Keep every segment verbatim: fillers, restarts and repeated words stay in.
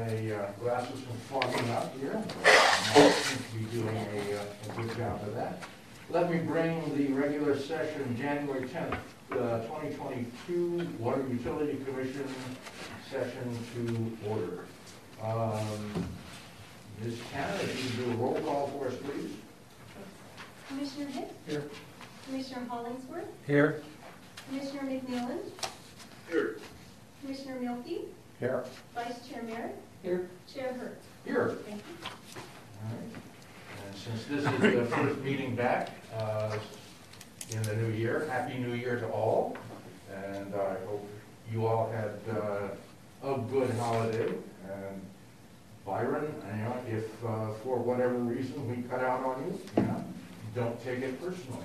my uh, glasses from fogging up here. I seem to be doing a, uh, a good job of that. Let me bring the regular session, January tenth, uh, twenty twenty-two, Water Utility Commission session to order. Um, Miz Tanner, if you do a roll call for us, please. Commissioner Hicks? Here. Commissioner Hollingsworth? Here. Commissioner McMillan? Here. Commissioner Milkey? Here. Vice Chair Merritt? Here. Chair Hurd? Here. Thank you. All right. And since this is the first meeting back uh, in the new year, Happy New Year to all. And I hope you all had uh, a good holiday. And Byron, you know, if uh, for whatever reason we cut out on you, you know, don't take it personally.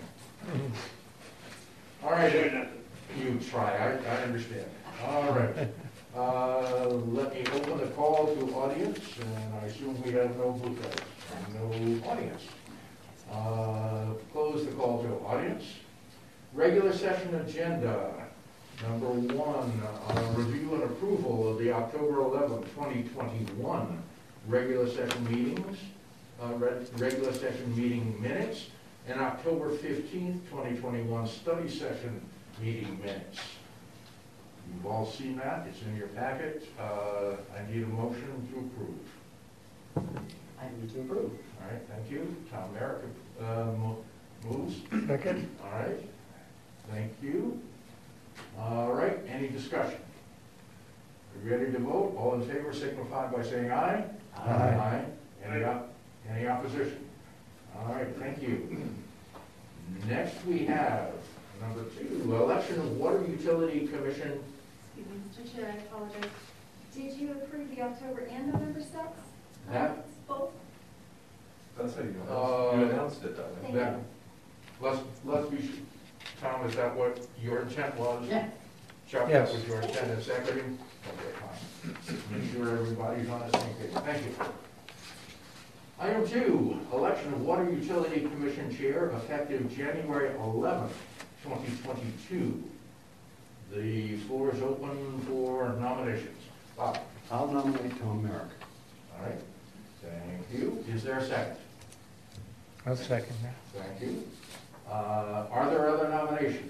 All right, you try, I, I understand. All right. Uh, let me open the call to audience, and I assume we have no blue cards, no audience. Uh, close the call to audience. Regular session agenda, number one, uh, review and approval of the October eleventh, twenty twenty-one regular session meetings, uh, reg regular session meeting minutes, and October fifteenth, twenty twenty-one study session meeting minutes. You've all seen that, it's in your packet. Uh, I need a motion to approve. I need to approve. All right, thank you. Tom Merrick uh, mo moves. Second. All right, thank you. All right, any discussion? Are you ready to vote? All in favor signify by saying aye. Aye. Aye. Any, op any opposition? All right, thank you. Next we have number two, election of Water Utility Commission. Excuse me, Mister Chair, I apologize. Did you approve the October and November sets? That- Both? That's how you Uh, announced, you announced it, that way. Thank That, you. let's, let's be, Tom, is that what your intent was? Yeah. Chuck, that Yes. was your intent and seconding? Okay, fine. Make sure everybody's on the same page. Thank you. Item two, election of Water Utility Commission Chair effective January eleventh, twenty twenty-two. The floor is open for nominations. Bob? I'll nominate Tom Merrick. All right, thank you. Is there a second? I'll second that. Thank you. Uh, Are there other nominations?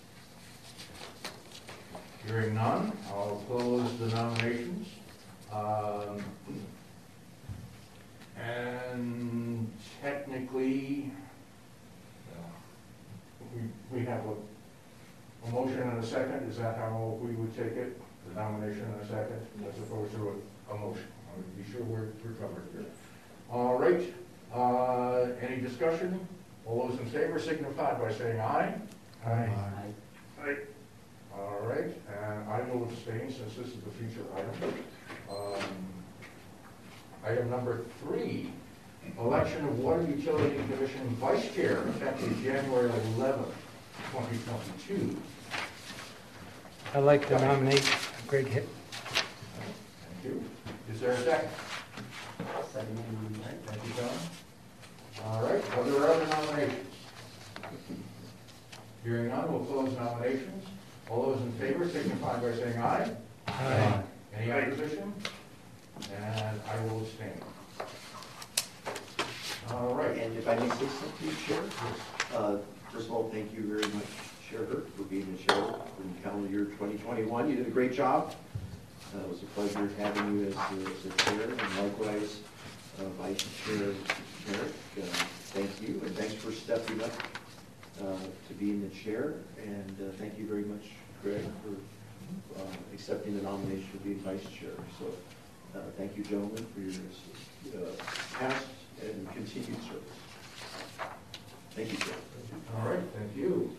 Hearing none, I'll close the nominations. Um, And technically, uh, we, we have a, a motion and a second. Is that how we would take it? The nomination and a second, as opposed to a, a motion? I want to be sure we're, we're covered here. All right. Uh, any discussion? All those in favor signify by saying aye. Aye. Aye. All right, and I will abstain since this is a future item. Um, item number three, election of Water Utility Commission Vice Chair effective January eleventh, twenty twenty-two. I'd like to nominate Greg Hitt. Thank you. Is there a second? Second. All right, thank you, Tom. All right, are there other nominations? Hearing none, we'll close nominations. All those in favor signify by saying aye. Aye. Any opposition? And I will abstain. All right. And if I may say something, Chair, uh, first of all, thank you very much, Chair Hurd, for being the chair in calendar year twenty twenty-one. You did a great job. Uh, it was a pleasure having you as the, as the chair, and likewise, uh, Vice Chair Merrick. Uh, thank you, and thanks for stepping up uh, to being the chair. And uh, thank you very much, Greg, for uh, accepting the nomination for being Vice Chair. So, uh, thank you, gentlemen, for your uh, past and continued service. Thank you, Chair. All right, thank you.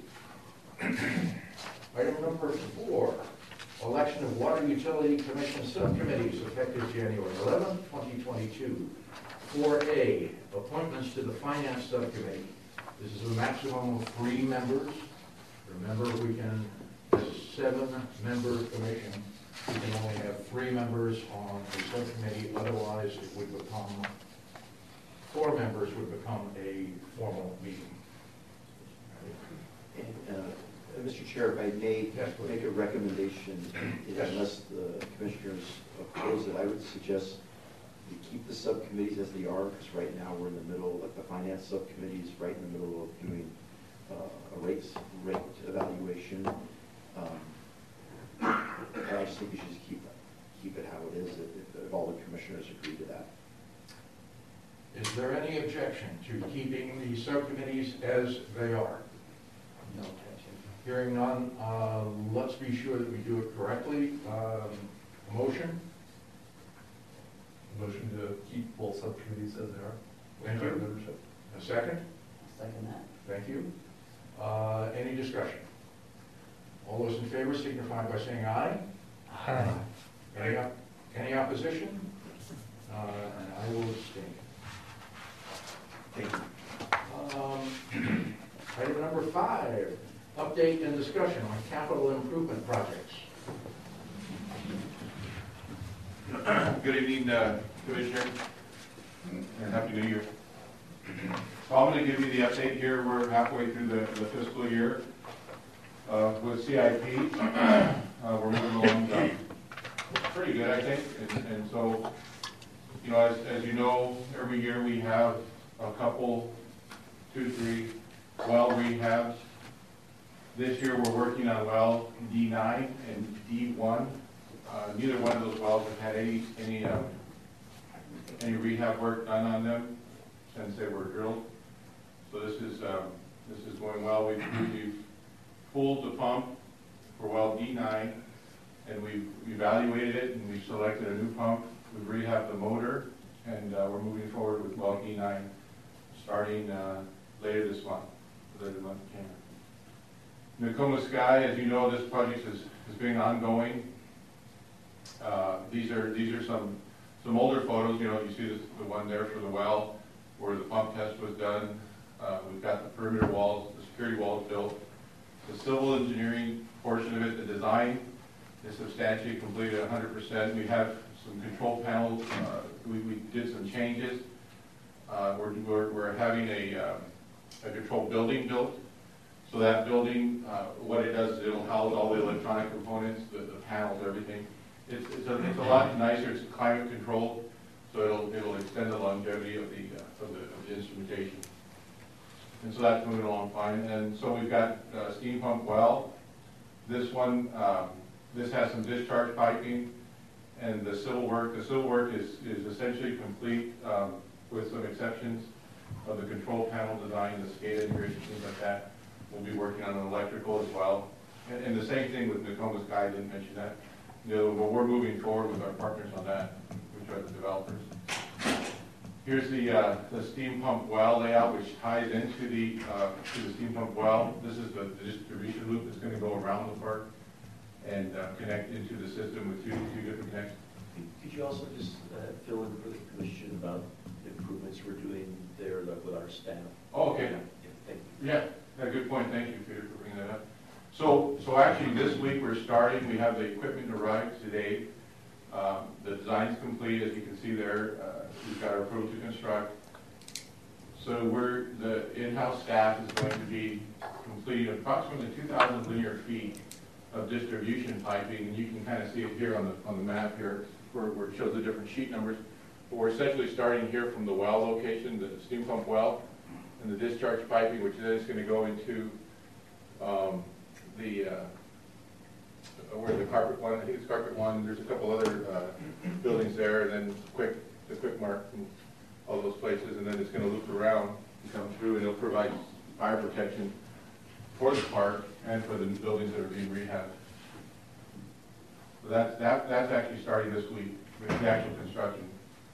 Item number four, election of Water Utility Commission subcommittees effective January eleventh, twenty twenty-two. four A, appointments to the Finance Subcommittee. This is a maximum of three members. Remember, we can, as a seven-member commission, we can only have three members on a subcommittee, otherwise it would become, four members would become a formal meeting. And, uh, Mister Chair, if I may Yes, please. make a recommendation, Yes. unless the commissioners oppose it, I would suggest we keep the subcommittees as they are, because right now we're in the middle, like the finance subcommittee is right in the middle of doing uh, a rates, rate evaluation. Um, and I just think we should just keep, keep it how it is, if, if all the commissioners agree to that. Is there any objection to keeping the subcommittees as they are? No objection. Hearing none, uh, let's be sure that we do it correctly. Um, a motion? Motion to keep both subcommittees as they are. Thank Current you. membership. A second? Second that. Thank you. Uh, any discussion? All those in favor signify by saying aye. Aye. Any, op- any opposition? Uh, and I will abstain. Thank you. Um, Item number five, update and discussion on capital improvement projects. Good evening, uh, Commissioner, and Happy New Year. So I'm going to give you the update here. We're halfway through the the fiscal year uh, with C I P. Uh, We're moving along uh, pretty good, I think. And- And so, you know, as as you know, every year we have a couple, two, three well rehabs. This year, we're working on well D nine and D one. Uh, neither one of those wells have had any, any, um, any rehab work done on them since they were drilled. So this is, um, this is going well. We've, we've pulled the pump for well D nine, and we've evaluated it, and we've selected a new pump. We've rehabbed the motor, and uh, we're moving forward with well D nine, starting uh, later this month, later this month in Nakoma Sky, as you know, this project has, has been ongoing. Uh, these are these are some some older photos. You know, you see this, the one there for the well where the pump test was done. Uh, we've got the perimeter walls, the security walls built. The civil engineering portion of it, the design, is substantially completed one hundred percent. We have some control panels. Uh, we, we did some changes. Uh, we're, we're we're having a um, a control building built. So that building, uh, what it does is it'll house all the electronic components, the, the panels, everything. It's, it's, a, it's a lot nicer. It's climate controlled, so it'll it'll extend the longevity of the uh, of the, of the instrumentation. And so that's moving along fine. And so we've got uh, steam pump well. This one, um, this has some discharge piping, and the civil work. The civil work is is essentially complete, um, with some exceptions of the control panel design, the SCADA integration, things like that. We'll be working on an electrical as well. And, and the same thing with Nakoma Sky, I didn't mention that. You know, but we're moving forward with our partners on that, which are the developers. Here's the, uh, the steam pump well layout, which ties into the, uh, to the steam pump well. This is the, the distribution loop that's going to go around the park and uh, connect into the system with two, two different connections. Could you also just uh, fill in for the commission about the improvements we're doing there like, with our staff? Oh, okay. Yeah, thank you. Yeah, yeah, good point. Thank you, Peter, for bringing that up. So, so actually this week we're starting. We have the equipment arrived today. Um, the design's complete, as you can see there. Uh, we've got our approval to construct. So we're, the in-house staff is going to be completing approximately two thousand linear feet of distribution piping, and you can kind of see it here on the on the map here, where, where it shows the different sheet numbers. But we're essentially starting here from the well location, the steam pump well, and the discharge piping, which then is going to go into um, the uh, where the carpet one, I think it's carpet one. There's a couple other uh, buildings there, and then quick the quick mark and all those places, and then it's going to loop around and come through, and it'll provide fire protection for the park and for the buildings that are being rehabbed. So that's that that's actually starting this week with the actual construction.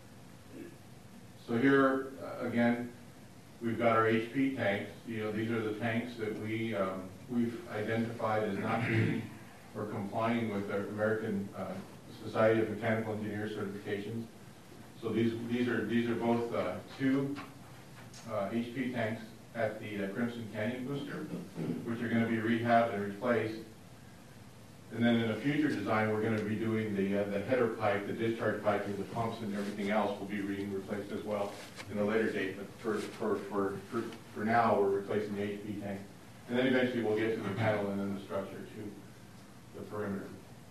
So here uh, again, we've got our H P tanks. You know, these are the tanks that we um, we've identified as not being or complying with our American uh, Society of Mechanical Engineers certifications. So these these are these are both uh, two uh, H P tanks at the uh, Crimson Canyon booster, which are going to be rehabbed and replaced. And then in a future design, we're going to be doing the uh, the header pipe, the discharge piping, the pumps, and everything else will be being replaced as well in a later date. But for for for for, for now, we're replacing the H P tank. And then eventually we'll get to the panel and then the structure to the perimeter.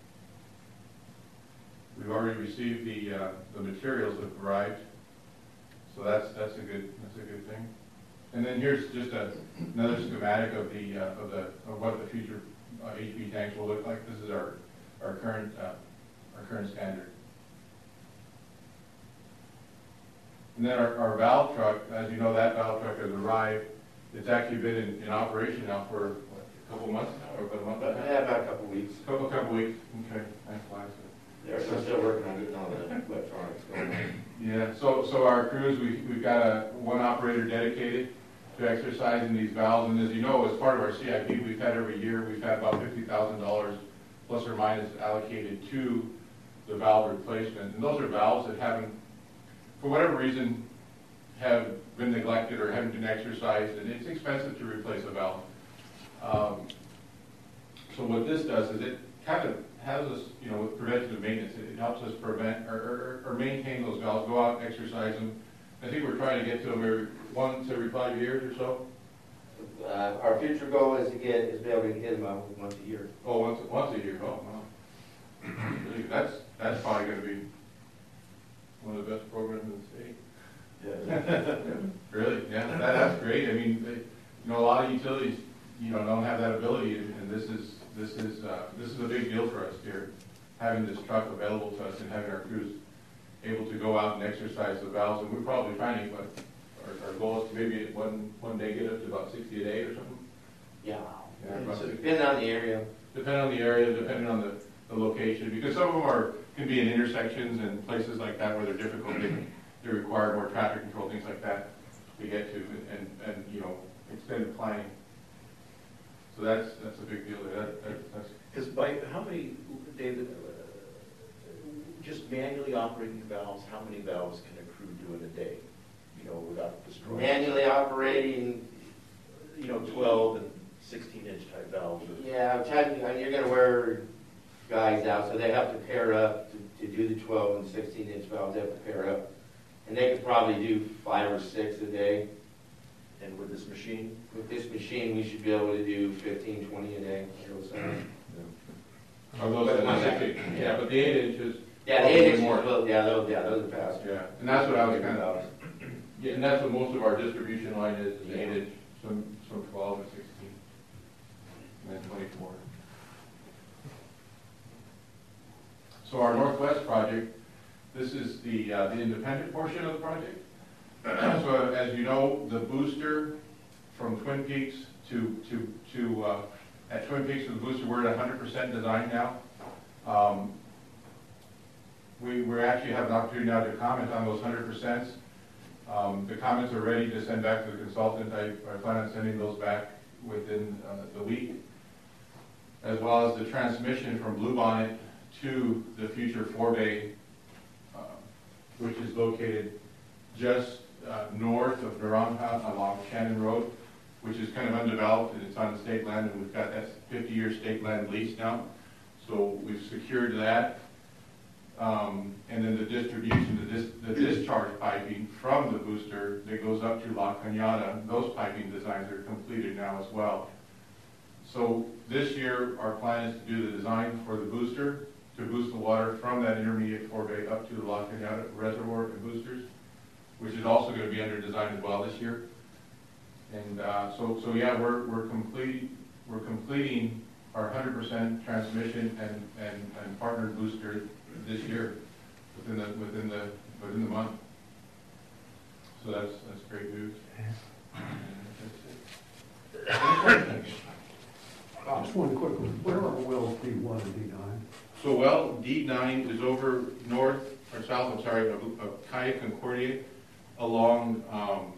We've already received the, uh, the materials that have arrived, so that's, that's a good, that's a good thing. And then here's just a, another schematic of the, uh, of the, of what the future uh, H P tanks will look like. This is our, our current, uh, our current standard. And then our, our valve truck, as you know, that valve truck has arrived. It's actually been in, in operation now for what, a couple months now, or about a month? But, yeah, about a couple of weeks. Couple, couple weeks, okay, thanks, Liza. They're still still working on getting all the electronics going on. Yeah, so, so our crews, we, we've got a, one operator dedicated to exercising these valves, and as you know, as part of our C I P, we've had every year, we've had about fifty thousand dollars plus or minus allocated to the valve replacement, and those are valves that haven't, for whatever reason, have been neglected or haven't been exercised, and it's expensive to replace a valve. Um, so what this does is it kind of has us, you know, with preventative maintenance, it, it helps us prevent or, or, or maintain those valves, go out and exercise them. I think we're trying to get to them every once every five years or so. Uh, our future goal is to get, is be able to hit them out once a year. Oh, once once a year. Oh, wow. Really, that's that's probably going to be one of the best programs in the state. Yeah. Really? Yeah, that, that's great. I mean, they, you know, a lot of utilities, you know, don't have that ability, and, and this is this is uh, this is a big deal for us here, having this truck available to us and having our crews able to go out and exercise the valves. And we're probably finding, but our, our goal is to maybe one one day get up to about sixty a day or something. Yeah. Yeah, about So sixty. depending on the area. Depending on the area, depending on the, the location, because some of them are can be in intersections and places like that where they're difficult. They, they require more traffic control, things like that to get to, and, and, and you know, extended planning. So that's that's a big deal. That, that, that's Because by, how many, David, uh, just manually operating valves, how many valves can a crew do in a day? You know, without destroying? Manually operating, You know, twelve and sixteen inch type valves. or- yeah, technically, you're gonna wear guys out, so they have to pair up to, to do the twelve and sixteen inch valves, they have to pair up. And they could probably do five or six a day. And with this machine? With this machine, we should be able to do fifteen, twenty a day. Those things. Are those But the not sixty? that- Yeah, but the eight inches. Yeah, the eight inches, more. well, yeah, those, yeah, those are faster. Yeah, and that's what I was kind of. Yeah, and that's what most of our distribution line is: is eight inch, some some twelve and sixteen, and then twenty-four. So our Northwest project, this is the uh, the independent portion of the project. So as you know, the booster from Twin Peaks to to to uh, at Twin Peaks to the booster, we're at one hundred percent design now. Um, we we actually have an opportunity now to comment on those one hundred percent. Um, the comments are ready to send back to the consultant. I, I plan on sending those back within uh, the week, as well as the transmission from Bluebonnet to the future four-bay, uh, which is located just uh, north of Naranjo along Shannon Road, which is kind of undeveloped, and it's on state land, and we've got that fifty-year state land lease now. So we've secured that. Um, and then the distribution, the, dis the discharge piping from the booster that goes up to La Cañada, those piping designs are completed now as well. So this year, our plan is to do the design for the booster to boost the water from that intermediate forebay up to the La Cañada reservoir and boosters, which is also going to be under design as well this year. And uh, so, so yeah, we're we're complete we're completing our one hundred percent transmission and and and partner booster this year within the within the within the month. So that's that's great news. Just one quick one. Where are wells D one and D nine? So well, D nine is over north or south. I'm sorry, of, of Calle Concordia, along um,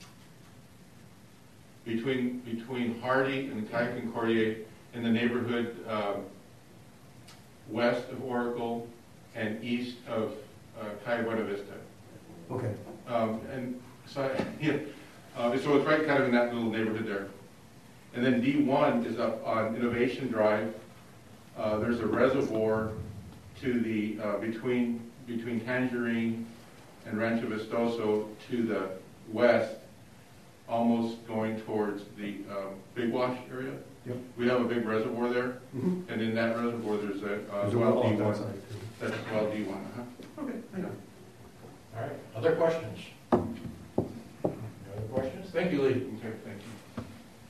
between between Hardy and Calle Concordia, in the neighborhood uh, west of Oracle and east of uh, Calle Buena Vista. Okay. Um, and so, yeah, uh, so it's right kind of in that little neighborhood there. And then D one is up on Innovation Drive. Uh, there's a reservoir to the uh, between between Tangerine and Rancho Vistoso to the west, almost going towards the um, Big Wash area. Yep. We have a big reservoir there, Mhm. and in that reservoir, there's a uh, There's a well well D on that one. side, too. That's well D one, uh-huh. Okay, thank you. All right, other questions? Other questions? Thank you, Lee. Okay, thank you.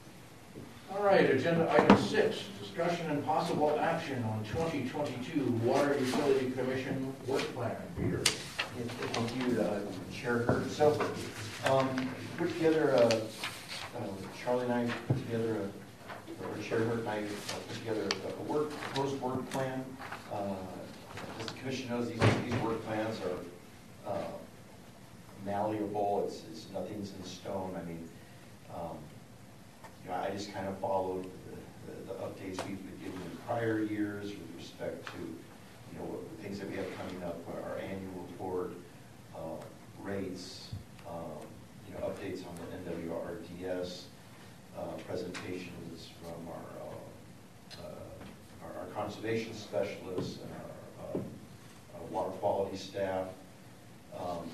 All right, agenda item six, discussion and possible action on twenty twenty-two Water Utility Commission work plan. Peter? Yes, Thank you, uh, Chair Hurd. So, um, put together, a- uh, Charlie and I put together, a- or Chair Hurd and I uh, put together a- a work, proposed work plan. Uh, As the commission knows, these, these work plans are uh, malleable, it's, it's, nothing's in stone. I mean, um, you know, I just kind of followed the, the, the updates we've been given in prior years with respect to, you know, what the things that we have coming up, our annual report, uh, rates, um, you know, updates on the N W R D S, uh, presentations from our, uh, uh, our, our conservation specialists and our, uh, uh, water quality staff. Um,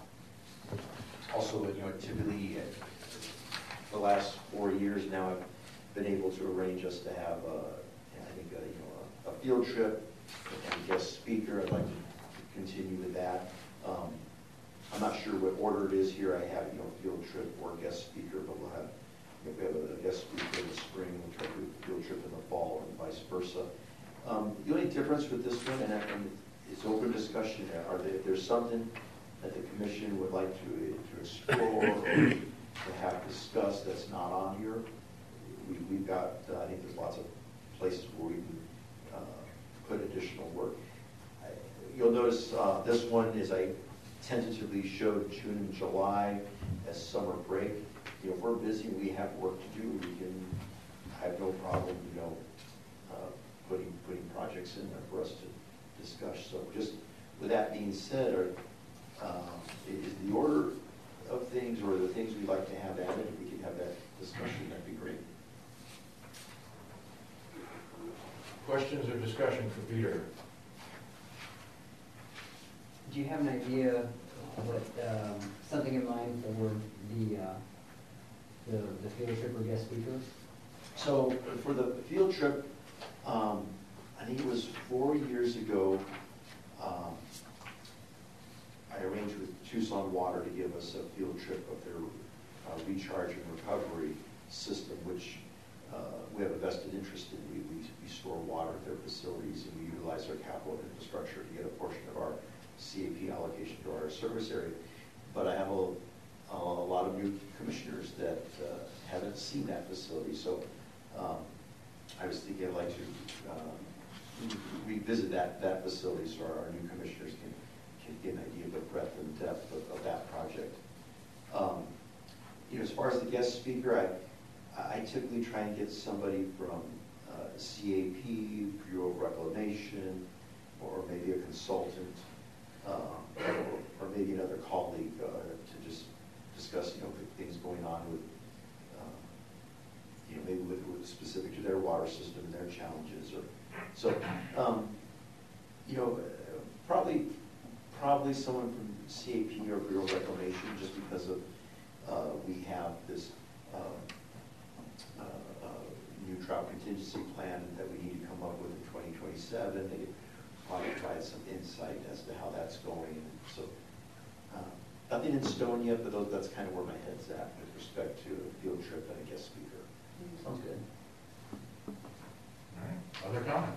also, you know, typically, uh, the last four years now, I've been able to arrange us to have, uh, I think, a, you know, a, a field trip and a guest speaker. I'd like to continue with that. Um, I'm not sure what order it is here. I have, you know, field trip or guest speaker, but we'll have, if we have a guest speaker in the spring, we'll try to do a field trip in the fall and vice versa. Um, the only difference with this one, and, I, and it's open discussion, are there, if there's something that the commission would like to, to explore or to have discussed that's not on here, we, we've got, uh, I think there's lots of places where we can uh, put additional work. I, you'll notice uh, this one is I tentatively showed June and July as summer break. You know, if we're busy and we have work to do, we can, I have no problem, you know, uh, putting, putting projects in there for us to discuss. So just with that being said, are, uh, is the order of things or the things we'd like to have added, if we could have that discussion, that'd be great. Questions or discussion for Peter? Do you have an idea of what, um, something in mind for the, uh, the, the field trip or guest speaker? So for the field trip, um, I think it was four years ago, um, I arranged with Tucson Water to give us a field trip of their uh, recharge and recovery system, which uh, we have a vested interest in. We, we, we store water at their facilities, and we utilize their capital infrastructure to get a portion of our C A P allocation to our service area. But I have a, a lot of new commissioners that uh, haven't seen that facility, so um, I was thinking I'd like to um, revisit that, that facility so our, our new commissioners can can get an idea of the breadth and depth of, of that project. Um, you know, as far as the guest speaker, I, I typically try and get somebody from uh, C A P, Bureau of Reclamation, or maybe a consultant, um, or, or maybe another colleague uh, to just discuss, you know, things going on with, uh, you know, maybe with, with specific to their water system and their challenges. Or so, um, you know, uh, probably. Probably someone from C A P or Bureau of Reclamation, just because of uh, we have this uh, uh, uh, new drought contingency plan that we need to come up with in twenty twenty-seven. They could probably provide some insight as to how that's going. So uh, nothing in stone yet, but those, that's kind of where my head's at with respect to a field trip and a guest speaker. Sounds good. All right, other comments?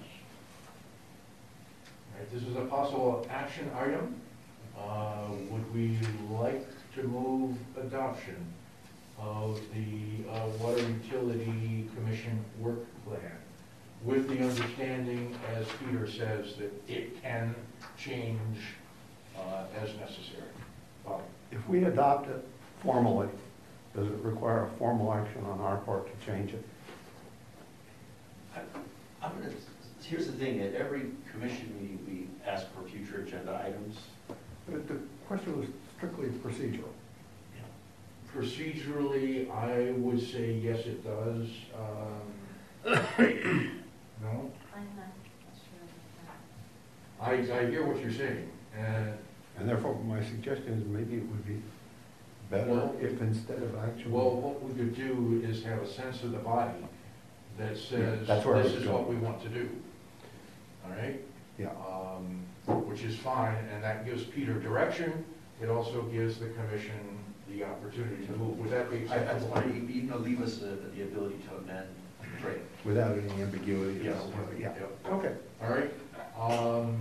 All right, this is a possible action item. Uh, would we like to move adoption of the uh, Water Utility Commission work plan with the understanding, as Peter says, that it can change uh, as necessary? Bob? If we adopt it formally, does it require a formal action on our part to change it? I, I'm gonna, here's the thing, at every commission meeting, we ask for future agenda items. But the question was strictly procedural. Procedurally, I would say yes, it does. Um, no? I'm not sure of I, I hear what you're saying. And And therefore, my suggestion is maybe it would be better Well- if instead of actually. Well, what we could do is have a sense of the body that says, that's where I this was is what going. we want to do. All right? Yeah. Um, which is fine, and that gives Peter direction. It also gives the commission the opportunity to move. Would that be I, that's acceptable? why you, you know, leave us the, the ability to amend. Great. Without any ambiguity. Yes. Yeah, Yep. okay. All right. Um,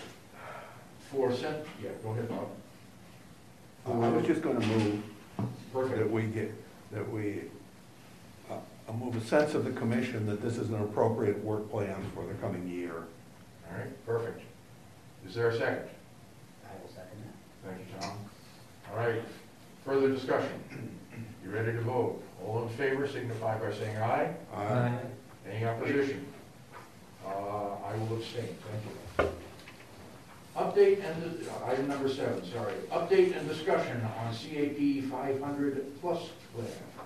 for sent, yeah, go ahead, Bob. Uh, I was just gonna move Perfect. that we get, that we, uh, uh, move a sense of the commission that this is an appropriate work plan for the coming year. All right, perfect. Is there a second? I will second that. Thank you, Tom. All right, further discussion? You ready to vote? All in favor signify by saying aye. Aye. Any opposition? Uh, I will abstain, thank you. Update and, uh, item number seven, sorry. Update and discussion on C A P five hundred plus plan.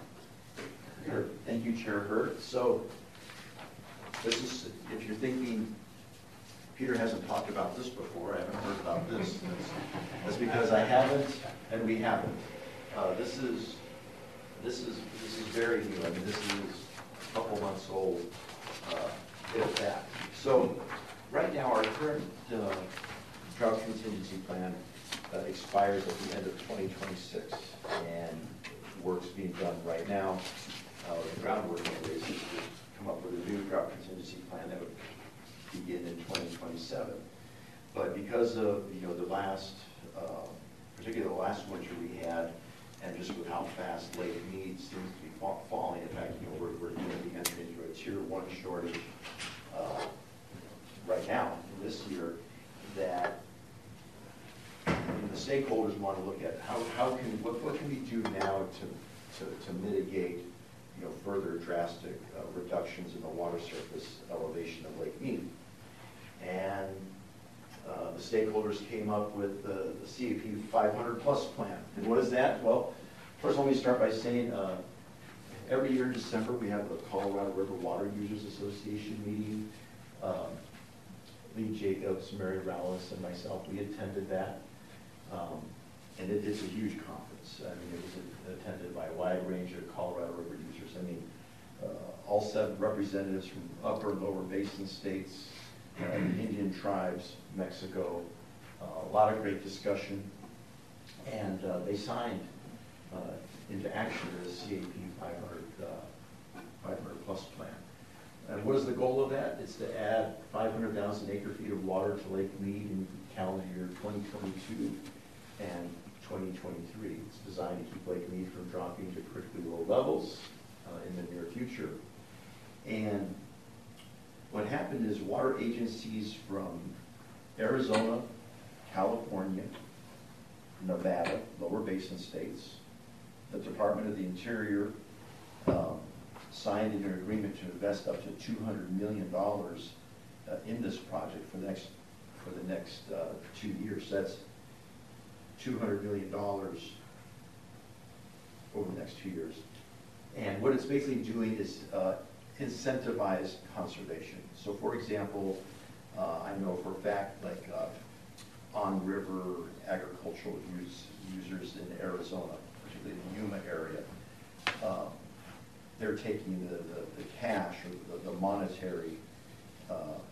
Sure. Thank you, Chair Hurd. So, this is, if you're thinking, Peter hasn't talked about this before, I haven't heard about this, that's- that's because I haven't, and we haven't. Uh, this is, this is, this is very new, I mean, this is a couple months old, uh, if that. So, right now, our current, uh, drought contingency plan uh, expires at the end of twenty twenty-six, and work's being done right now. Uh, the groundwork anyways is to come up with a new drought contingency plan that would begin in twenty twenty-seven. But because of, you know, the last, uh, particularly the last winter we had, and just with how fast Lake Mead seems to be fa- falling, in fact, you know, we're, we're going to be entering into a tier one shortage uh, right now, this year, that the stakeholders want to look at how, how can, what, what can we do now to, to, to mitigate, you know, further drastic uh, reductions in the water surface elevation of Lake Mead. And uh, the stakeholders came up with the, the C A P five hundred plus plan. And what is that? Well, first let me start by saying, uh, every year in December, we have the Colorado River Water Users Association meeting. Um, Lee Jacobs, Mary Rallis, and myself, we attended that. Um, and it, it's a huge conference. I mean, it was attended by a wide range of Colorado River users. I mean, uh, all seven representatives from upper and lower basin states, uh, Indian tribes, Mexico, uh, a lot of great discussion. And uh, they signed uh, into action the C A P five hundred plus plan. And what is the goal of that? It's to add five hundred thousand acre feet of water to Lake Mead in calendar year twenty twenty-two and twenty twenty-three. It's designed to keep Lake Mead from dropping to critically low levels uh, in the near future. And what happened is water agencies from Arizona, California, Nevada, lower basin states, the Department of the Interior, um, signed an agreement to invest up to two hundred million dollars uh, in this project for the next, for the next uh, two years. That's two hundred million dollars over the next two years. And what it's basically doing is uh, incentivize conservation. So for example, uh, I know for a fact, like uh, on-river agricultural use, users in Arizona, particularly the Yuma area, uh, they're taking the, the, the cash or the, the monetary uh,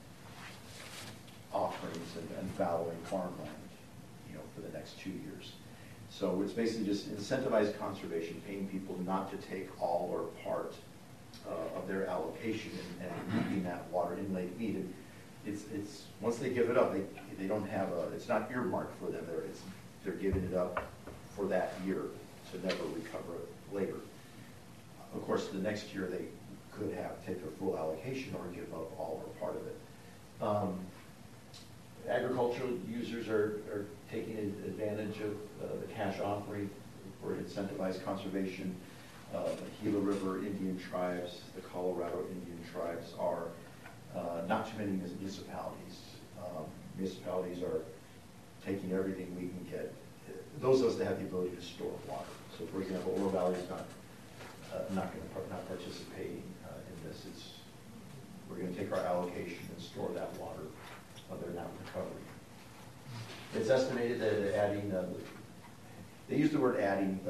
offerings and, and valuing farmland, you know, for the next two years. So it's basically just incentivize conservation, paying people not to take all or part uh, of their allocation and, and keeping that water in Lake Mead. And it's, it's, once they give it up, they, they don't have a, it's not earmarked for them. They're, it's, they're giving it up for that year to never recover it later. Of course, the next year they could have, take a full allocation or give up all or part of it. Um, agricultural users are, are taking advantage of uh, the cash offering for incentivized conservation. Uh, the Gila River Indian tribes, the Colorado Indian tribes are uh, not too many municipalities. Um, municipalities are taking everything we can get. Those of us that have the ability to store water. So for example, Oro Valley is not Uh, not going to par not participating uh, in this. It's, we're going to take our allocation and store that water uh, they're not recovering. It's estimated that adding, uh, they use the word adding, but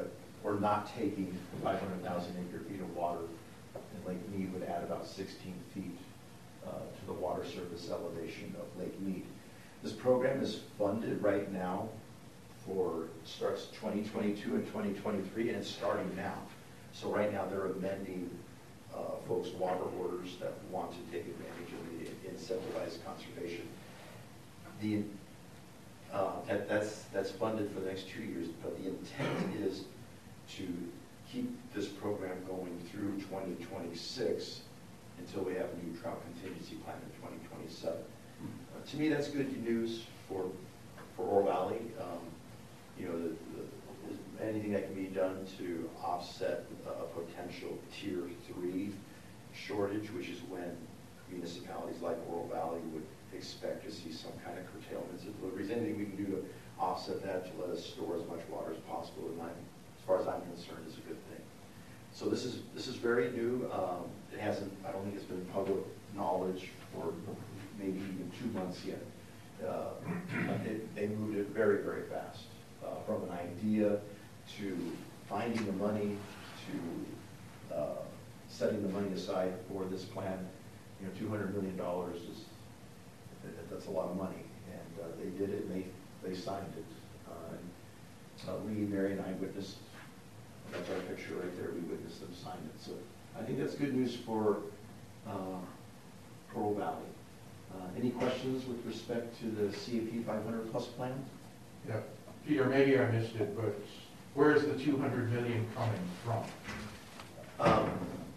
or not taking five hundred thousand acre feet of water in Lake Mead would add about sixteen feet uh, to the water surface elevation of Lake Mead. This program is funded right now for, starts twenty twenty-two and twenty twenty-three, and it's starting now. So right now, they're amending uh, folks' water orders that want to take advantage of the incentivized conservation. The, uh, that, that's, that's funded for the next two years, but the intent is to keep this program going through twenty twenty-six until we have a new drought contingency plan in twenty twenty-seven. Uh, to me, that's good news for, for Oro Valley. Um, you know, the, the, anything that can be done to offset a potential tier three shortage, which is when municipalities like Oro Valley would expect to see some kind of curtailments of deliveries. Anything we can do to offset that, to let us store as much water as possible, and I'm, as far as I'm concerned, is a good thing. So this is this is very new. Um, it hasn't, I don't think it's been public knowledge for maybe even two months yet. Uh, it, they moved it very, very fast. Uh, from an idea to finding the money to uh, setting the money aside for this plan. You know, two hundred million dollars is, that's a lot of money. And uh, they did it, and they, they signed it. Uh, and, uh, Lee, Mary, and I witnessed, that's our picture right there, we witnessed them sign it. So I think that's good news for uh, Oro Valley. Uh, any questions with respect to the C A P five hundred plus plan? Yeah, Peter, maybe I missed it, but where is the two hundred million coming from? Um,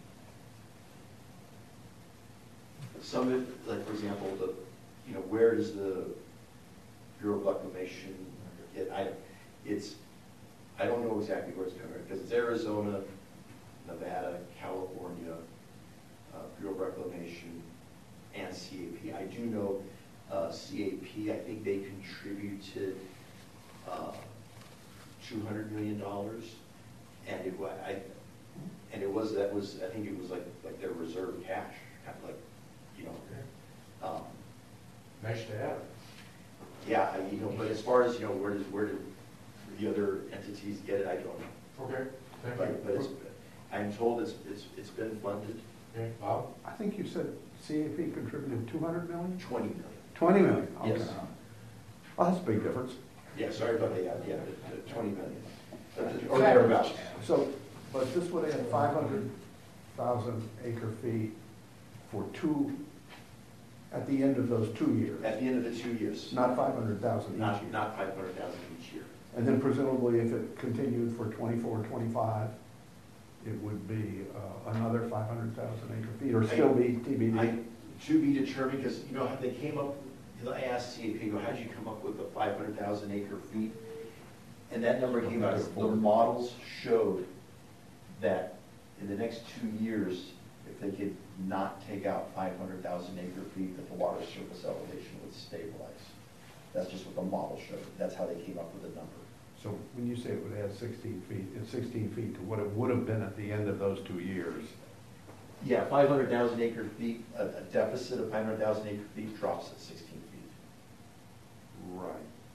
some of it, like for example, the, you know, where does the Bureau of Reclamation get? I, it's, I don't know exactly where it's coming from, because it's Arizona, Nevada, California, uh, Bureau of Reclamation, and C A P. I do know uh, C A P, I think they contributed uh, two hundred million dollars, and it was, I, and it was, that was, I think it was like, like their reserve cash, kind of like, you know. Um, Nice to have. yeah, I, you know, but as far as, you know, where does, where do the other entities get it, I don't know. Okay, thank you. But, but it's, I'm told it's, it's, it's been funded, Okay, Bob? I think you said C A P contributed two hundred million? twenty million. twenty million? Okay. Yes. Well, that's a big difference. Yeah, sorry about the, yeah, yeah, the- the twenty million. Or thereabouts. So, but this would add five hundred thousand acre feet for two, at the end of those two years, At the end of the two years. not five hundred thousand each Not, year. not five hundred thousand each year. And then presumably if it continued for twenty-four, twenty-five, it would be uh, another five hundred thousand acre feet, or still be T B D? I, to be determined, because, you know, how they came up, I asked C A P, go, how did you come up with the five hundred thousand acre feet? And that number came out, the models showed that in the next two years, if they could not take out five hundred thousand acre feet, that the water surface elevation would stabilize. That's just what the model showed. That's how they came up with the number. So when you say it would add sixteen feet, it's sixteen feet to what it would have been at the end of those two years. Yeah, five hundred thousand acre feet, a, a deficit of five hundred thousand acre feet drops at sixteen feet. Right.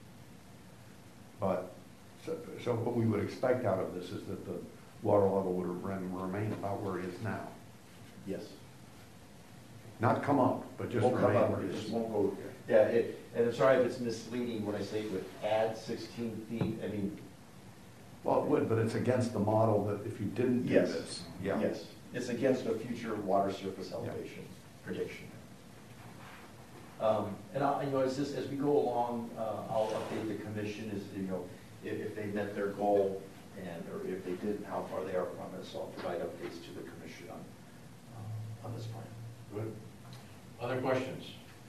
But, so, so what we would expect out of this is that the water level would rem- remain about where it is now. Yes. Not come up, but just Won't come remain up, where it it is. just won't go, yeah, it, and I'm sorry if it's misleading when I say it would add sixteen feet, I mean. Well, it would, but it's against the model that if you didn't do Yes. this. Yeah. Yes, it's against a future water surface elevation prediction. Um, and I, you know, as this, as we go along, uh, I'll update the commission as, you know, if, if they met their goal and, or if they didn't, how far they are from it, so I'll provide updates to the commission on, uh, on this plan. Good. Other questions?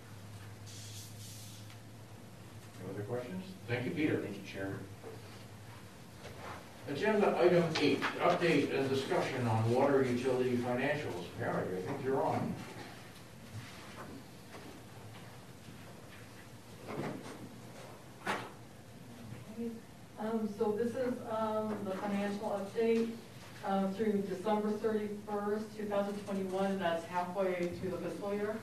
No other questions? Thank you, Peter. Thank you, Chairman. Agenda item eight, update and discussion on water utility financials. Mary, I think you're on. Um, so this is, um, the financial update, um, through December thirty-first, two thousand twenty-one, and that's halfway through the fiscal year.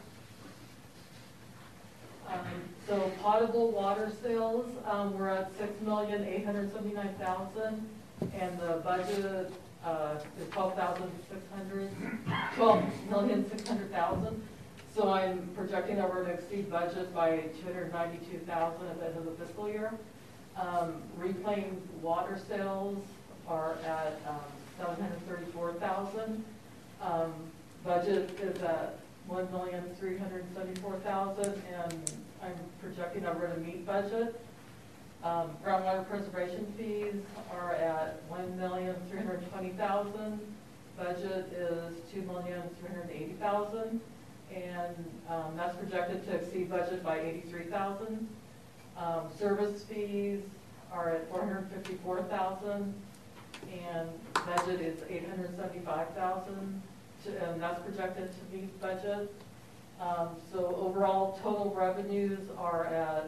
Um, so potable water sales, um, we're at six million, eight hundred seventy-nine thousand. and the budget uh, is twelve thousand six hundred, twelve million six hundred thousand. So I'm projecting that we're going to exceed budget by two hundred ninety-two thousand at the end of the fiscal year. Um, reclaimed water sales are at um, seven hundred thirty-four thousand. Um, budget is at one million three hundred seventy-four thousand, and I'm projecting that we're going to meet budget. Um, groundwater preservation fees are at one million three hundred twenty thousand. Budget is two million three hundred eighty thousand, and um, that's projected to exceed budget by eighty-three thousand. Um, service fees are at four hundred fifty-four thousand, and budget is eight hundred seventy-five thousand, and that's projected to meet budget. Um, so overall, total revenues are at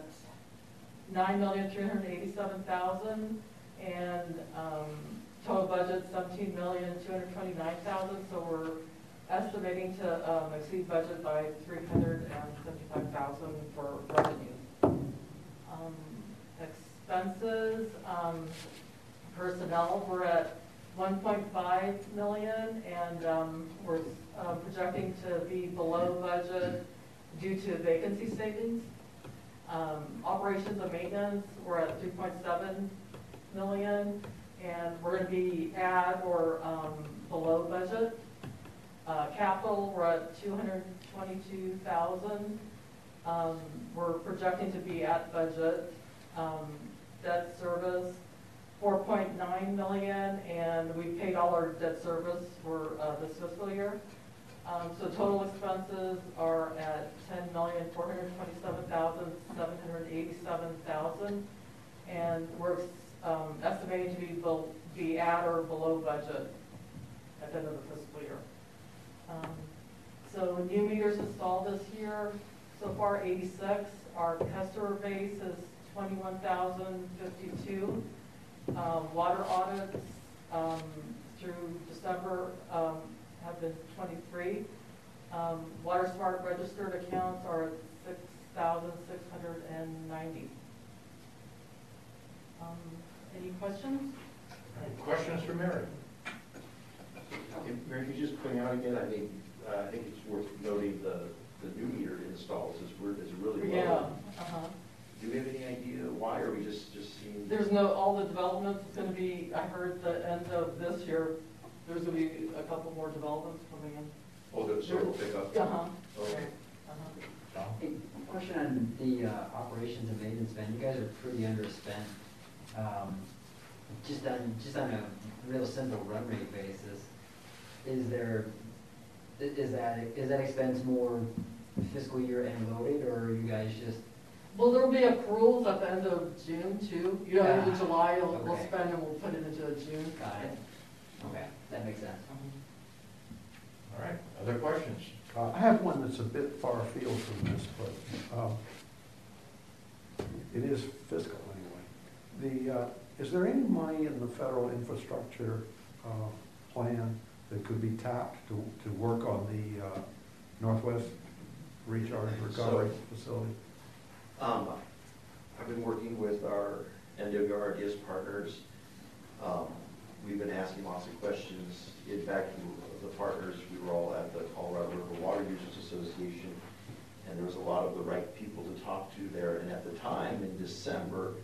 nine million three hundred eighty-seven thousand, and um, total budget seventeen million two hundred twenty-nine thousand. So we're estimating to um, exceed budget by three hundred seventy-five thousand for revenue. Um, expenses, um, personnel, we're at one point five million, and um, we're uh, projecting to be below budget due to vacancy savings. Um, operations and maintenance, we're at three point seven million, and we're going to be at or um, below budget. Uh, capital, we're at two hundred twenty-two thousand. Um, we're projecting to be at budget. Um, debt service, four point nine million, and we paid all our debt service for uh, this fiscal year. Um, so total expenses are at ten million four hundred twenty-seven thousand seven hundred eighty-seven thousand, and we're um, estimating to be be at or below budget at the end of the fiscal year. Um, so new meters installed this year, so far eighty-six. Our customer base is twenty-one thousand fifty-two. Um, water audits um, through December um, have been twenty-three. Um, Water Smart registered accounts are at six thousand six hundred ninety. Um, any questions? All right, questions for Mary? If Mary, could you just point out again, I mean, uh, I think it's worth noting the, the new meter installs is, we're- is really low. Yeah. Uh-huh. Do we have any idea why, or we just, just seeing? There's no, all the developments is going to be, I heard the end of this year, there's going to be a couple more developments coming in. Oh, the, so it'll pick up? Uh-huh. Okay. Uh-huh. Hey, question on the uh, operations and maintenance spend. You guys are pretty underspent. Um, just on just on a real simple run rate basis, is there i- is that is that expense more fiscal year end loaded, or are you guys just Well, there'll be accruals at the end of June too. You know, in Ah, July, we'll, we'll okay. spend and we'll put it into June. got it? Okay, that makes sense. All right, other questions? Uh, I have one that's a bit far afield from this, but um, it is fiscal anyway. The, uh, is there any money in the federal infrastructure uh, plan that could be tapped to, to work on the uh, Northwest Recharge Recovery Facility? Um, I've been working with our N W R D S partners. Um, we've been asking lots of questions. In fact, the partners, we were all at the Colorado River Water Users Association, and there was a lot of the right people to talk to there. And at the time, in December,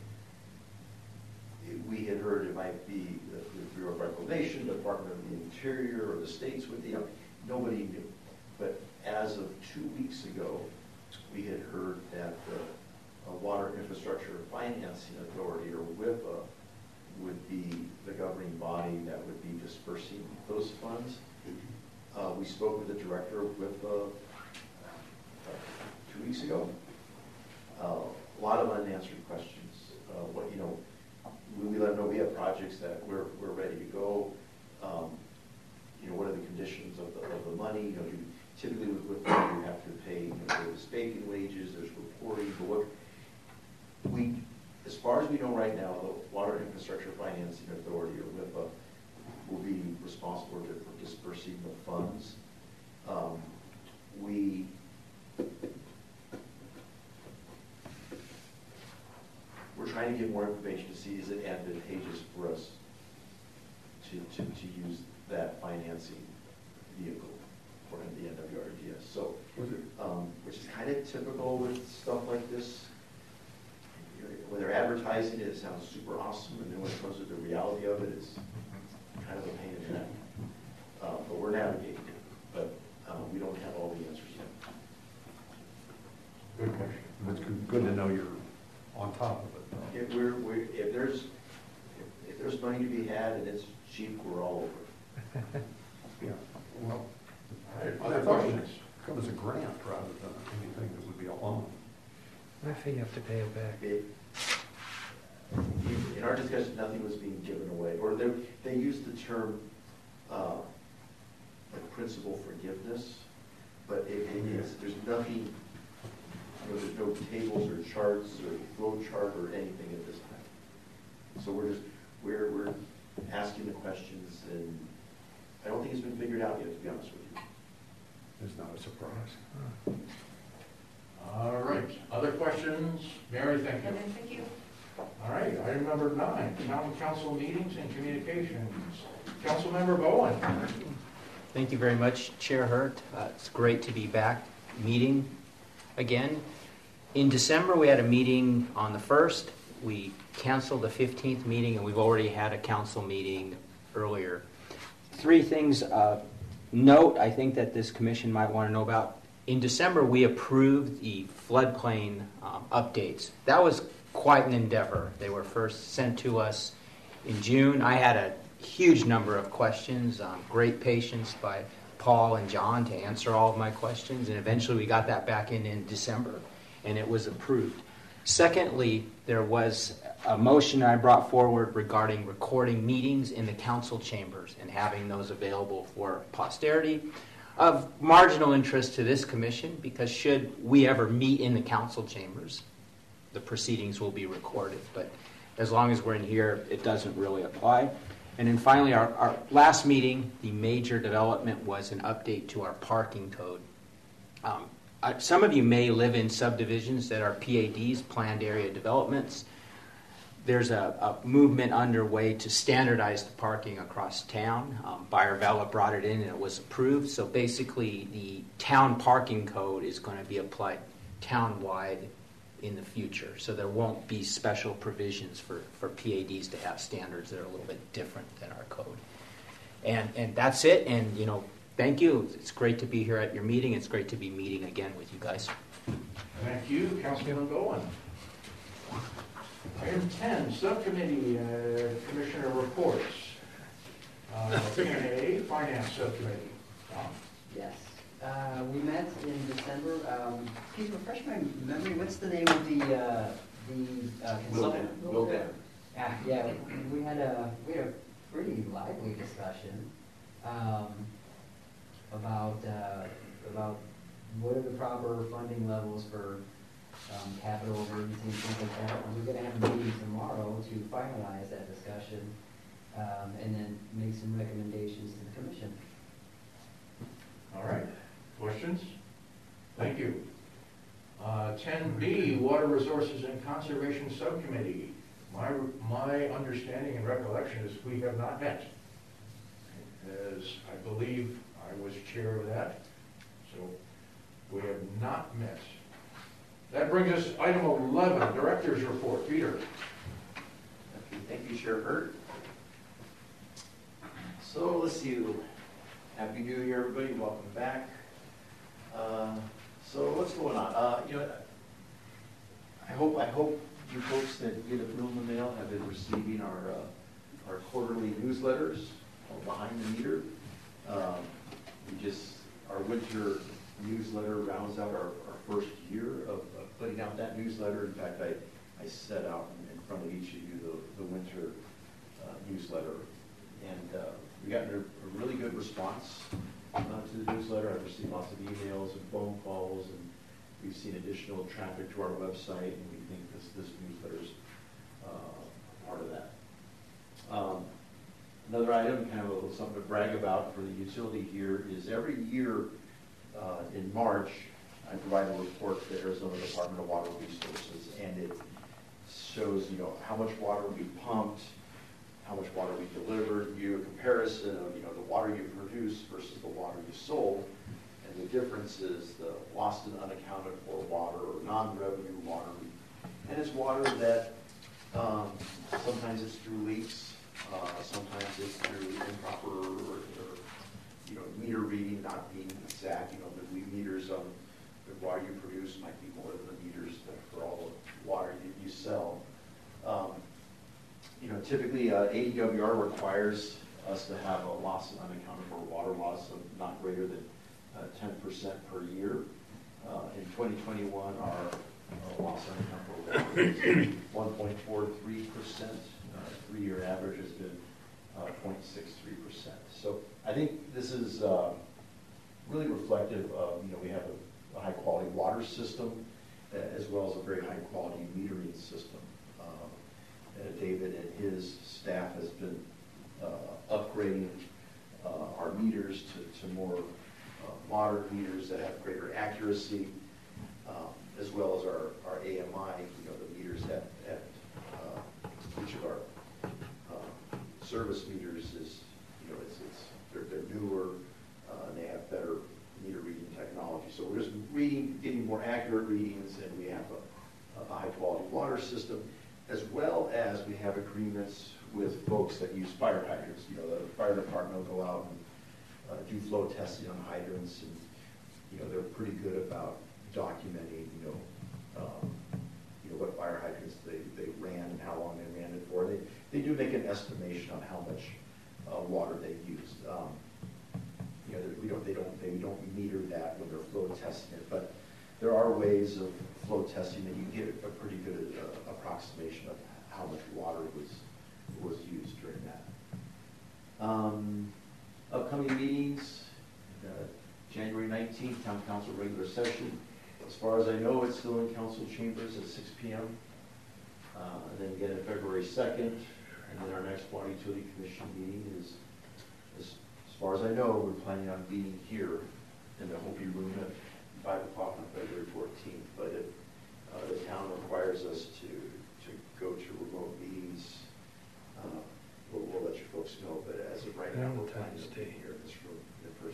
it- we had heard it might be the the Bureau of Reclamation, the Department of the Interior, or the states with the, you know, nobody knew. But as of two weeks ago, we had heard that the uh, Water Infrastructure Financing Authority, or WIFA, would be the governing body that would be dispersing those funds. Uh, we spoke with the director of WIFA uh, two weeks ago. Uh, a lot of unanswered questions. Uh, what, you know, we, we let them know we have projects that we're, we're ready to go. Um, you know, what are the conditions of the, of the money? You know, you, typically with WIFA, you have to pay, you know, there's bacon wages, there's reporting, but what, we, as far as we know right now, the Water Infrastructure Financing Authority, or WIFA, will be responsible for dispersing the funds. Um, we we're trying to get more information to see is it advantageous for us to, to, to use that financing vehicle for the N W R D S. So, um, which is kind of typical with stuff like this. When they're advertising it, it sounds super awesome, and then when it comes to the reality of it, it's kind of a pain in the neck. Uh, but we're navigating it, but um, we don't have all the answers yet. Good question. It's good, good to know you're on top of it. though. If we're, we if there's, if, if there's money to be had and it's cheap, we're all over it. Yeah, well, All right, I other thought it questions? would come as a grant rather than anything that would be a loan. I think you have to pay it back. It, in our discussion, nothing was being given away, or they, they used the term, uh, like principal forgiveness, but it, it is, there's nothing, you know, there's no tables or charts or flow chart or anything at this time. So we're just, we're, we're asking the questions, and I don't think it's been figured out yet, to be honest with you. It's not a surprise. All right, other questions? Mary, thank you. Thank you. All right, item number nine, town council meetings and communications. Councilmember Bowen. Thank you very much, Chair Hurt. Uh, it's great to be back meeting again. In December, we had a meeting on the first. We canceled the fifteenth meeting, and we've already had a council meeting earlier. Three things uh, note, I think that this commission might want to know about. In December, we approved the floodplain um, updates. That was quite an endeavor. They were first sent to us in June. I had a huge number of questions, um, great patience by Paul and John to answer all of my questions, and eventually we got that back in in December, and it was approved. Secondly, there was a motion I brought forward regarding recording meetings in the council chambers and having those available for posterity, of marginal interest to this commission, because should we ever meet in the council chambers, the proceedings will be recorded. But as long as we're in here, it doesn't really apply. And then finally, our, our last meeting, the major development was an update to our parking code. Um, uh, some of you may live in subdivisions that are P A Ds, planned area developments. There's a, a movement underway to standardize the parking across town. Um, Buyer Vella brought it in and it was approved. So basically, the town parking code is going to be applied town-wide in the future. So there won't be special provisions for, for P A Ds to have standards that are a little bit different than our code. And and that's it. And, you know, thank you. It's great to be here at your meeting. It's great to be meeting again with you guys. Thank you, Councilman Bowen. Item ten, subcommittee uh, commissioner reports. Uh, P and A, Finance Subcommittee. Tom? Yes. Uh, we met in December. Um, can you refresh my memory? What's the name of the, uh, the uh, consultant? Will Dan. Ah, yeah, we had a, we had a pretty lively discussion, um, about, uh, about what are the proper funding levels for, um, capital emergencies, things like that. And we're gonna have a meeting tomorrow to finalize that discussion, um, and then make some recommendations to the commission. All right. Questions? Thank you. Uh, ten B, Water Resources and Conservation Subcommittee. My, my understanding and recollection is we have not met. As I believe I was chair of that, so we have not met. That brings us to item eleven, Director's Report. Peter. Thank you, Sheriff Hurt. So let's see. Happy New Year, everybody. Welcome back. Uh, so what's going on? Uh, you know, I hope I hope you folks that get it through in the mail have been receiving our uh, our quarterly newsletters, called Behind the Meter. Um, we just our winter newsletter rounds out our, our first year of, of putting out that newsletter. In fact, I I set out in, in front of each of you the the winter uh, newsletter, and uh, we got a, a really good response uh, to the newsletter. I've received lots of emails and phone calls, and we've seen additional traffic to our website, and we think this, this newsletter is uh, part of that. Um, another item, kind of a little something to brag about for the utility here, is every year uh, in March, I provide a report to the Arizona Department of Water Resources, and it shows, you know, how much water we pumped, how much water we delivered, you a comparison of, you know, the water you produced versus the water you sold. And the difference is the lost and unaccounted for water or non-revenue water. And it's water that um, sometimes it's through leaks, uh, sometimes it's through improper or, or, you know, meter reading not being exact. You know, the we- meters on the water you produce might be more than the meters that for all the water you, you sell. Um, you know, typically uh, A D W R requires us to have a loss and unaccounted for water loss of not greater than uh, ten percent per year. Uh, in twenty twenty-one, our uh, loss and unaccounted for water is one point four three percent. Uh, three-year average has been uh, zero point six three percent. So I think this is uh, really reflective of, you know, we have a, a high-quality water system uh, as well as a very high-quality metering system. Um, uh, David and his staff has been uh, upgrading uh, our meters to, to more uh, modern meters that have greater accuracy, um, as well as our, our A M I, you know, the meters at, at uh, each of our uh, service meters is, you know, it's, it's they're, they're newer, uh, and they have better meter reading technology. So we're just reading, getting more accurate readings, and we have a, a high-quality water system, as well as we have agreements with folks that use fire hydrants. You know, the fire department will go out and uh, do flow testing on hydrants, and, you know, they're pretty good about documenting, you know, um, you know, what fire hydrants they, they ran and how long they ran it for. They, they do make an estimation on how much uh, water they used. Um, you know, we don't, they don't, they don't meter that when they're flow testing it, but there are ways of flow testing that you can get a pretty good uh, approximation of how much water was was used during that. Um, upcoming meetings, uh, January nineteenth, Town Council regular session. As far as I know, it's still in council chambers at six P M Uh, and then again on February second, and then our next Water Utility Commission meeting is, is, as far as I know, we're planning on being here in the Hopi room at five o'clock on February fourteenth. But if uh, the town requires us to, to go to remote meetings, uh, we'll, we'll let you folks know. But as of right now, we're planning to stay here in this room in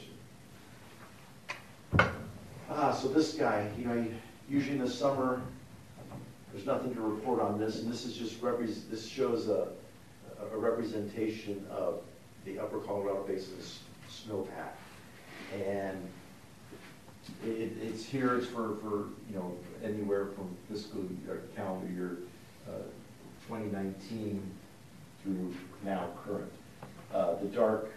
person. Ah, so this guy, you know, usually in the summer, there's nothing to report on this, and this is just repre this shows a, a representation of the Upper Colorado Basin's snowpack, and it, it's here. It's for for you know anywhere from fiscal or calendar year uh, twenty nineteen through now current. Uh, the dark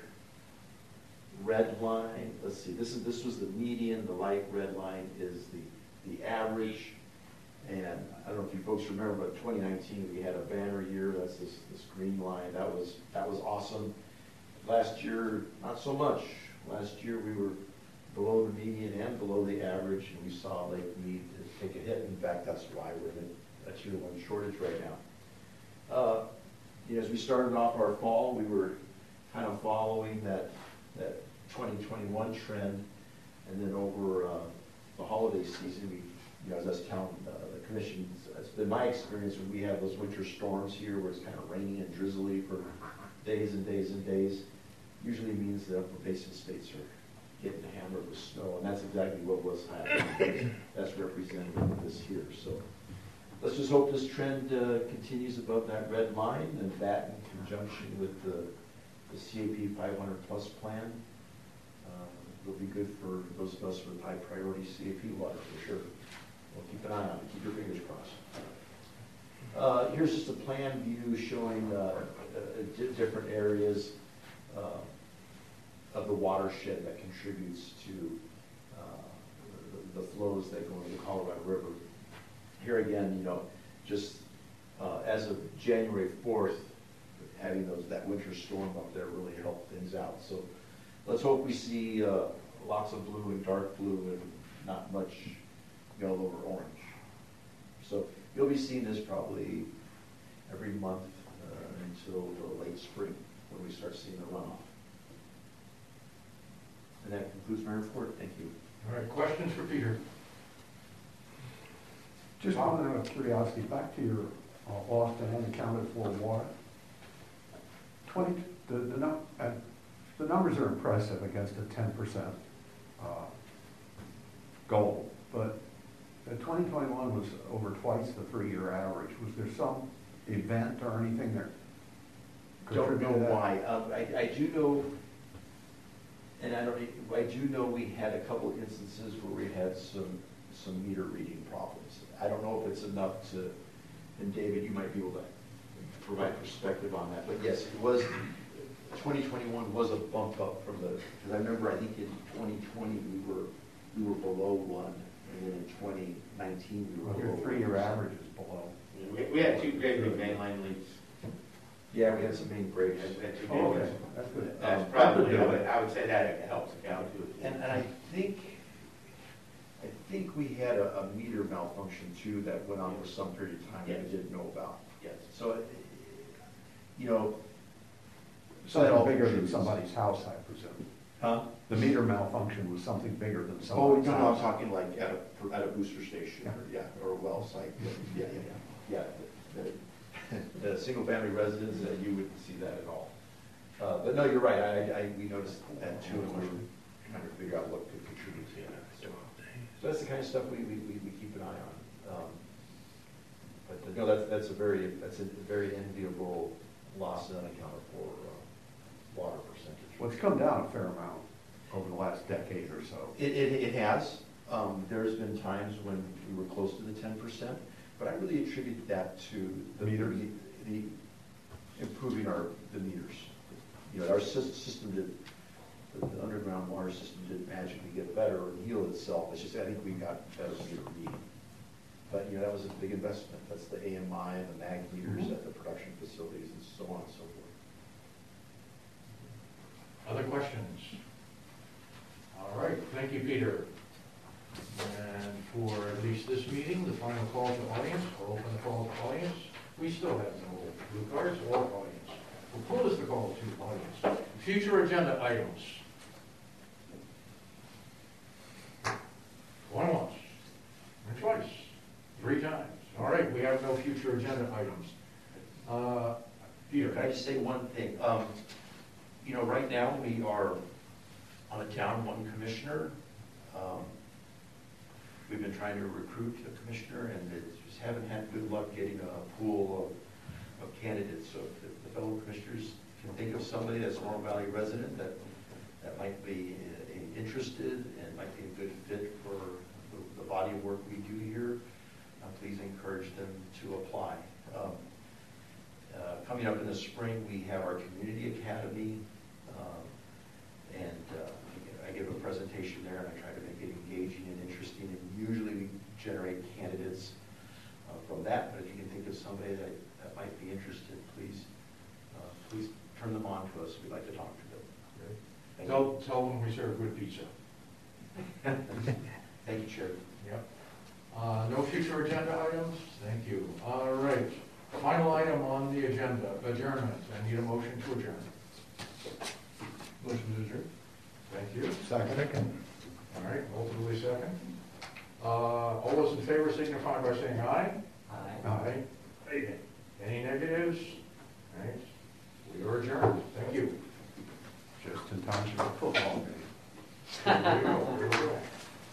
red line, let's see, this is this was the median, the light red line is the, the average, and I don't know if you folks remember, but twenty nineteen, we had a banner year, that's this, this green line, that was, that was awesome. Last year, not so much. Last year, we were below the median and below the average, and we saw Lake Mead take a hit. In fact, that's why we're in a tier one shortage right now. Uh, you know, as we started off our fall, we were kind of following that, that twenty twenty-one trend, and then over uh, the holiday season, we, you know, as us town, uh, the commission, it's been my experience when we have those winter storms here where it's kind of rainy and drizzly for days and days and days, usually means the upper basin states are getting hammered with snow, and that's exactly what was happening. That's represented in this here. So let's just hope this trend uh, continues above that red line, and that in conjunction with the, the C A P five hundred plus plan will be good for those of us with high priority C A P water, for sure. We'll keep an eye on it, keep your fingers crossed. Uh, here's just a plan view showing uh, uh, different areas uh, of the watershed that contributes to uh, the, the flows that go into the Colorado River. Here again, you know, just uh, as of January fourth, having those that winter storm up there really helped things out. So let's hope we see uh, lots of blue and dark blue and not much yellow or orange. So you'll be seeing this probably every month uh, until the late spring when we start seeing the runoff. And that concludes my report. Thank you. All right, questions for Peter? Just out of curiosity, back to your uh, lost and unaccounted for water. twenty, the, the num, uh, the numbers are impressive against a ten percent, uh, goal, but the twenty twenty-one was over twice the three-year average. Was there some event or anything that Don't know contributed to that? why. Um, I, I do know, and I don't, I do know we had a couple instances where we had some, some meter reading problems. I don't know if it's enough to, and David, you might be able to provide perspective on that, but yes, it was, twenty twenty-one was a bump up from the, because I remember, I think in twenty twenty, we were, we were below one, and then in twenty nineteen, we were Well, below. your three-year average is below. We, we had two great big mainline leaks. Yeah, we had some main breaks. We had two big Oh, ones. okay, that's good. That's Um, probably, I would, I would say that helps account to it. And, and I think, I think we had a, a meter malfunction too that went on for some period of time that I Yes. didn't know about. Yes. So, it- you know. so that all Something bigger than contributes. somebody's house, I presume. Huh? The meter malfunction was something bigger than Oh, somebody's no, house. no, I'm talking like at a, at a booster station, or, yeah, or a well site. Yeah, yeah, yeah. Yeah, the, the single family residence, uh, you wouldn't see that at all. Uh, but no, you're right, I, I, we noticed that too, and we were trying to figure out what could contribute to that. So so that's the kind of stuff we, we, we we keep an eye on. Um, But uh, no, that's, that's a very, that's a very enviable loss unaccounted for, uh, water percentage. Well, it's come down a fair amount over the last decade or so. It, it, it has. Um, there's been times when we were close to the ten percent, but I really attribute that to the Meters? The, the improving our, the meters. You know, our sys- system did, the, the underground water system didn't magically get better or heal itself. It's just, I think we got better meter reading. But, you know, that was a big investment. That's the A M I and the mag meters Mhm. at the production facilities and so on and so forth. Other questions? All right, thank you, Peter. And for at least this meeting, the final call to audience, or open the call to audience. We still have no blue cards or audience. We'll close the call to audience. Future agenda items. Going once, and twice, three times. All right, we have no future agenda items. Uh, Peter? Can I just say one thing? Um, you know, right now, we are on a down one commissioner. Um, we've been trying to recruit a commissioner, and it just haven't had good luck getting a pool of, of candidates. So if the, the fellow commissioners can think of somebody that's a Morro Valley resident that, that might be uh, interested and might be a good fit for the, the body of work we do here, uh, please encourage them to apply. Um, Uh, coming up in the spring, we have our community academy, um, and uh, I give a presentation there, and I try to make it engaging and interesting, and usually we generate candidates uh, from that, but if you can think of somebody that, that might be interested, please, uh, please turn them on to us. We'd like to talk to them. Thank you. Tell, tell them we serve good pizza. Thank you, Chair. Yep. Uh, no future agenda items? Thank you. All right. Final item on the agenda, adjournment. I need a motion to adjourn. Motion to adjourn. Thank you. Second. All right, ultimately second. Uh, all those in favor signify by saying aye.